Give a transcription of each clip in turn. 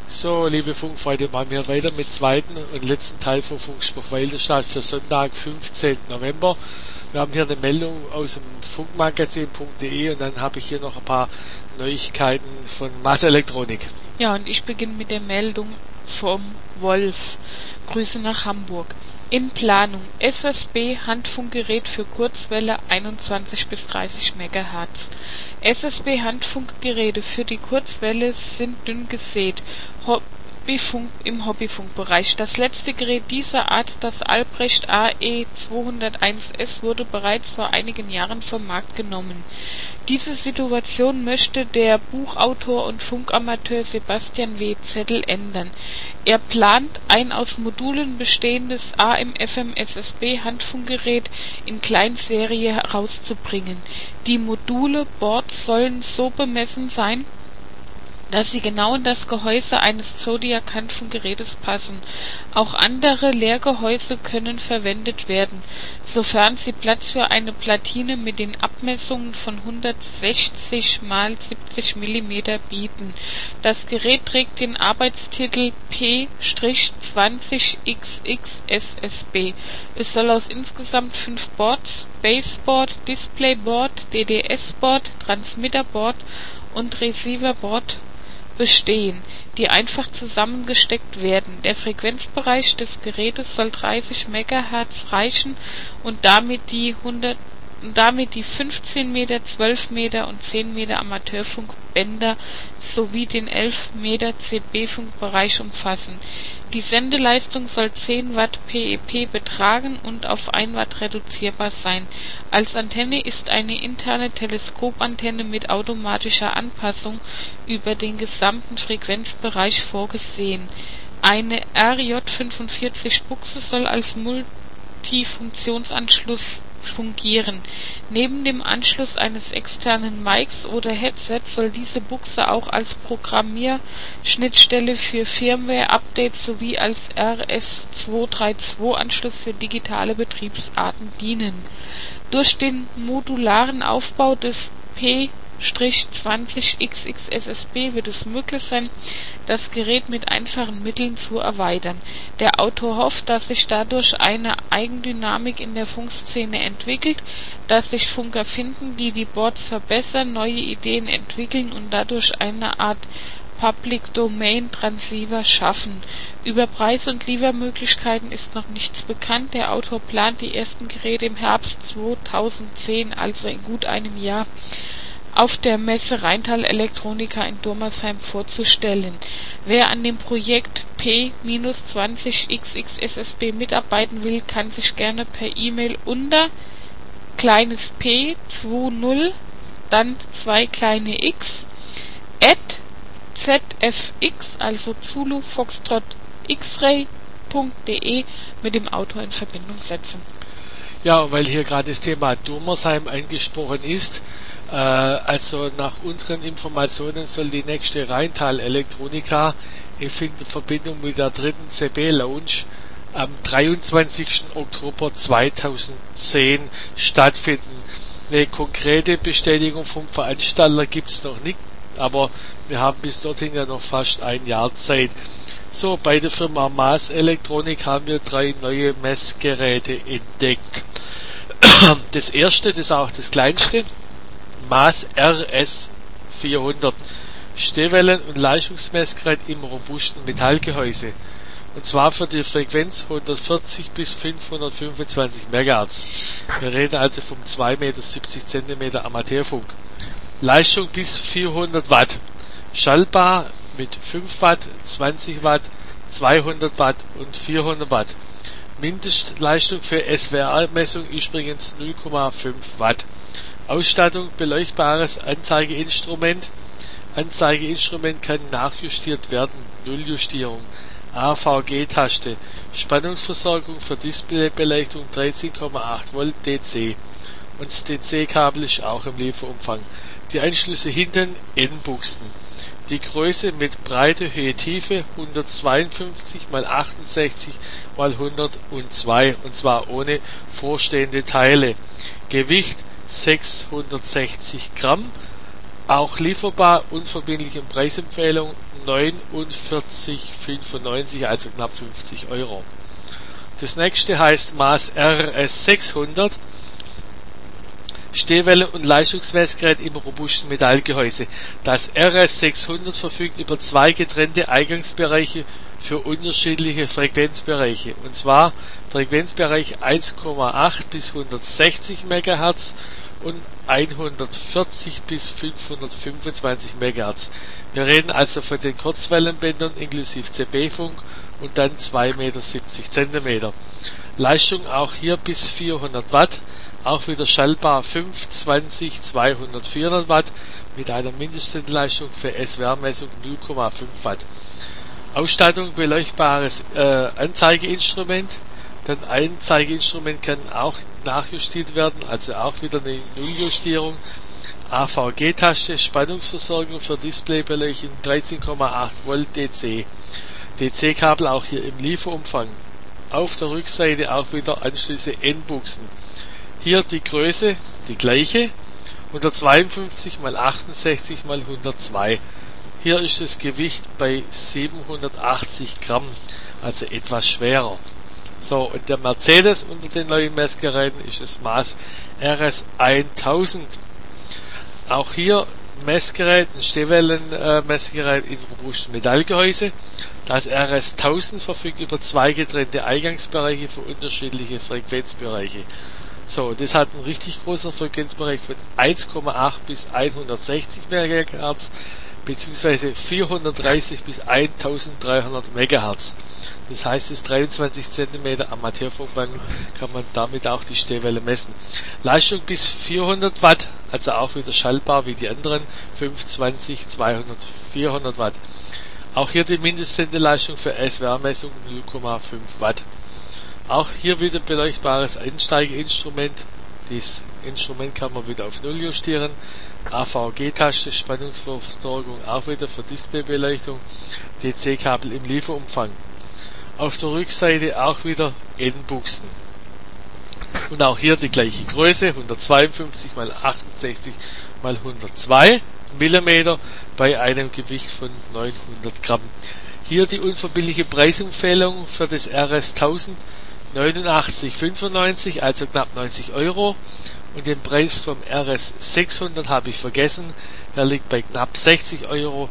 So, liebe Funkfreunde, machen wir weiter mit zweiten und letzten Teil von Funkspruch Wilderstadt für Sonntag, 15. November. Wir haben hier eine Meldung aus dem Funkmagazin.de und dann habe ich hier noch ein paar Neuigkeiten von Maas Elektronik. Ja, und ich beginne mit der Meldung vom Wolf. Grüße nach Hamburg. In Planung SSB Handfunkgerät für Kurzwelle 21 bis 30 MHz. SSB Handfunkgeräte für die Kurzwelle sind dünn gesät. Im Hobbyfunkbereich. Das letzte Gerät dieser Art, das Albrecht AE201S, wurde bereits vor einigen Jahren vom Markt genommen. Diese Situation möchte der Buchautor und Funkamateur Sebastian W. Zettel ändern. Er plant, ein aus Modulen bestehendes AM/FM-SSB-Handfunkgerät in Kleinserie herauszubringen. Die Module Boards sollen so bemessen sein, dass sie genau in das Gehäuse eines Zodiac-Handfunkgerätes passen. Auch andere Leergehäuse können verwendet werden, sofern sie Platz für eine Platine mit den Abmessungen von 160 x 70 mm bieten. Das Gerät trägt den Arbeitstitel P-20XX-SSB. Es soll aus insgesamt 5 Boards, Baseboard, Displayboard, DDS-Board, Transmitterboard und Receiverboard bestehen, die einfach zusammengesteckt werden. Der Frequenzbereich des Gerätes soll 30 MHz reichen und damit die 15 Meter, 12 Meter und 10 Meter Amateurfunkbänder sowie den 11 Meter CB-Funkbereich umfassen. Die Sendeleistung soll 10 Watt PEP betragen und auf 1 Watt reduzierbar sein. Als Antenne ist eine interne Teleskopantenne mit automatischer Anpassung über den gesamten Frequenzbereich vorgesehen. Eine RJ45-Buchse soll als Multifunktionsanschluss fungieren. Neben dem Anschluss eines externen Mics oder Headsets soll diese Buchse auch als Programmierschnittstelle für Firmware-Updates sowie als RS-232-Anschluss für digitale Betriebsarten dienen. Durch den modularen Aufbau des P-20XX-SSB wird es möglich sein, das Gerät mit einfachen Mitteln zu erweitern. Der Autor hofft, dass sich dadurch eine Eigendynamik in der Funkszene entwickelt, dass sich Funker finden, die die Boards verbessern, neue Ideen entwickeln und dadurch eine Art Public Domain Transceiver schaffen. Über Preis und Liefermöglichkeiten ist noch nichts bekannt. Der Autor plant, die ersten Geräte im Herbst 2010, also in gut einem Jahr, auf der Messe Rheintal Elektronika in Dormersheim vorzustellen. Wer an dem Projekt P-20XX-SSB mitarbeiten will, kann sich gerne per E-Mail unter kleines p 20, dann 2 kleine x, @zfx, also Zulu Foxtrot X-Ray.de mit dem Autor in Verbindung setzen. Ja, weil hier gerade das Thema Dormersheim angesprochen ist, also nach unseren Informationen soll die nächste Rheintal Elektronika in Verbindung mit der dritten CB Lounge am 23. Oktober 2010 stattfinden. Eine konkrete Bestätigung vom Veranstalter gibt's noch nicht, aber wir haben bis dorthin ja noch fast ein Jahr Zeit. So, bei der Firma Maas Elektronik haben wir 3 neue Messgeräte entdeckt. Das erste, das ist auch das kleinste, Maas RS400, Stehwellen- und Leistungsmessgerät im robusten Metallgehäuse. Und zwar für die Frequenz 140 bis 525 MHz. Wir reden also vom 2,70 Meter cm Amateurfunk. Leistung bis 400 Watt. Schaltbar mit 5 Watt, 20 Watt, 200 Watt und 400 Watt. Mindestleistung für SWR-Messung übrigens 0,5 Watt. Ausstattung: beleuchtbares Anzeigeinstrument. Anzeigeinstrument kann nachjustiert werden, Nulljustierung. AVG-Taste. Spannungsversorgung für Displaybeleuchtung 13,8 Volt DC. Und das DC-Kabel ist auch im Lieferumfang. Die Anschlüsse hinten N-Buchsen. Die Größe mit Breite, Höhe, Tiefe 152 x 68 x 102 und zwar ohne vorstehende Teile. Gewicht 660 Gramm Auch lieferbar, unverbindliche Preisempfehlung 49,95, also knapp 50 Euro. Das nächste heißt Maas RS 600. Stehwelle- und Leistungsmessgerät im robusten Metallgehäuse. Das RS 600 verfügt über zwei getrennte Eingangsbereiche für unterschiedliche Frequenzbereiche. Und zwar Frequenzbereich 1,8 bis 160 MHz und 140 bis 525 MHz. Wir reden also von den Kurzwellenbändern inklusive CB-Funk und dann 2,70 Meter cm. Leistung auch hier bis 400 Watt, auch wieder schaltbar 5, 20, 200, 400 Watt mit einer Mindestleistung für SWR-Messung 0,5 Watt. Ausstattung beleuchtbares Anzeigeinstrument. Das Anzeigeinstrument kann auch nachjustiert werden, also auch wieder eine Nulljustierung. AVG-Taste, Spannungsversorgung für Displaybeleuchtung 13,8 Volt DC. DC-Kabel auch hier im Lieferumfang. Auf der Rückseite auch wieder Anschlüsse N-Buchsen. Hier die Größe, die gleiche, 152 x 68 x 102. Hier ist das Gewicht bei 780 Gramm, also etwas schwerer. So, und der Mercedes unter den neuen Messgeräten ist das Maas RS 1000. Auch hier Messgerät, ein Stehwellen-Messgerät in robustem Metallgehäuse. Das RS 1000 verfügt über zwei getrennte Eingangsbereiche für unterschiedliche Frequenzbereiche. So, das hat einen richtig großen Frequenzbereich von 1,8 bis 160 MHz beziehungsweise 430 bis 1300 MHz. Das heißt, das 23 cm Amateurfunkband kann man damit auch die Stehwelle messen. Leistung bis 400 Watt, also auch wieder schaltbar wie die anderen 520, 200, 400 Watt. Auch hier die Mindestsendeleistung für SWR-Messung 0,5 Watt. Auch hier wieder beleuchtbares Einsteigeinstrument. Dieses Instrument kann man wieder auf 0 justieren. AVG-Taste, Spannungsversorgung auch wieder für Displaybeleuchtung. DC-Kabel im Lieferumfang. Auf der Rückseite auch wieder N-Buchsen. Und auch hier die gleiche Größe, 152 x 68 x 102 mm bei einem Gewicht von 900 Gramm. Hier die unverbindliche Preisempfehlung für das RS 1000 89,95, also knapp 90 Euro. Und den Preis vom RS 600 habe ich vergessen, der liegt bei knapp 60 Euro,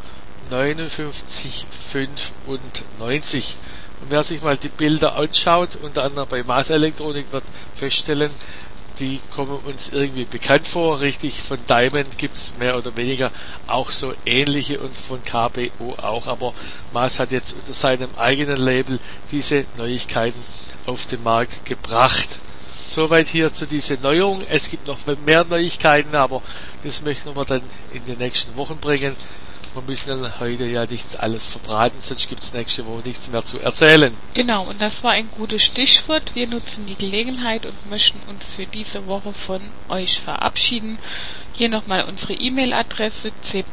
59,95. Und wer sich mal die Bilder anschaut, unter anderem bei Maas Elektronik, wird feststellen, die kommen uns irgendwie bekannt vor. Richtig, von Diamond gibt's mehr oder weniger auch so ähnliche und von KBO auch, aber Maas hat jetzt unter seinem eigenen Label diese Neuigkeiten auf den Markt gebracht. Soweit hier zu dieser Neuerung. Es gibt noch mehr Neuigkeiten, aber das möchten wir dann in den nächsten Wochen bringen. Wir müssen dann heute ja nicht alles verbraten, sonst gibt es nächste Woche nichts mehr zu erzählen. Genau, und das war ein gutes Stichwort. Wir nutzen die Gelegenheit und möchten uns für diese Woche von euch verabschieden. Hier nochmal unsere E-Mail-Adresse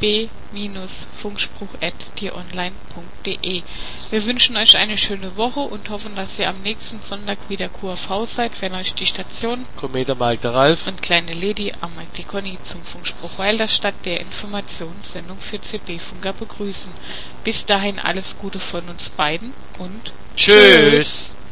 cb-funkspruch@tieronline.de. Wir wünschen euch eine schöne Woche und hoffen, dass ihr am nächsten Sonntag wieder QRV seid, wenn euch die Station Kometer Mike der Ralf und kleine Lady am Mike die Conny zum Funkspruch Wilderstadt der Informationssendung für CB-Funker begrüßen. Bis dahin alles Gute von uns beiden und Tschüss!